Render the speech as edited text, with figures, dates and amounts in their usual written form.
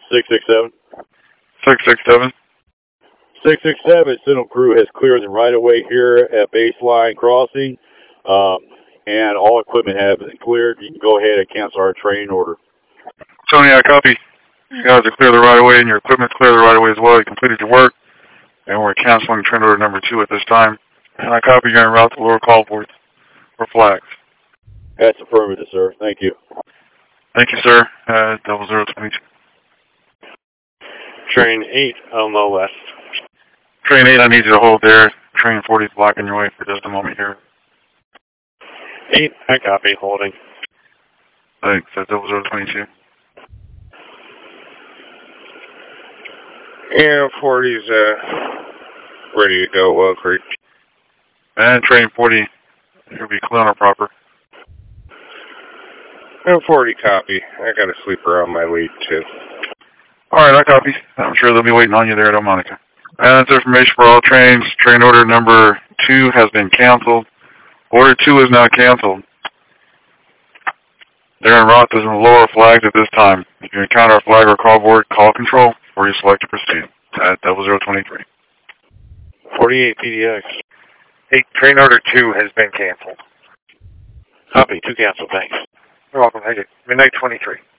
667. 667. 667, Sentinel crew has cleared the right-of-way here at Baseline Crossing, and all equipment has been cleared. You can go ahead and cancel our training order. Tony, I copy. You guys are clear the right-of-way, and your equipment's clear the right-of-way as well. You completed your work, and we're canceling train order number 2 at this time. And I copy you're en route to lower call ports for flags. That's affirmative, sir. Thank you. Thank you, sir. 0022. Train 8, Elmo West. Train 8, I need you to hold there. Train 40 is blocking your way for just a moment here. 8, I copy, holding. Thanks. 0022. Yeah, 40's ready to go, Oak Creek. And train 40, you'll be clear or proper. 40 copy. I got a sleeper on my lead, too. Alright, I copy. I'm sure they'll be waiting on you there at Delmonica. And that's information for all trains. Train order number 2 has been canceled. Order 2 is now canceled. They're en route to the lower flags at this time. If you encounter a flag or call board, call control before you select to proceed. At 0023. 48 PDX. 8, train order 2 has been canceled. Copy, 2 canceled, thanks. You're welcome, thank you. Midnight 23.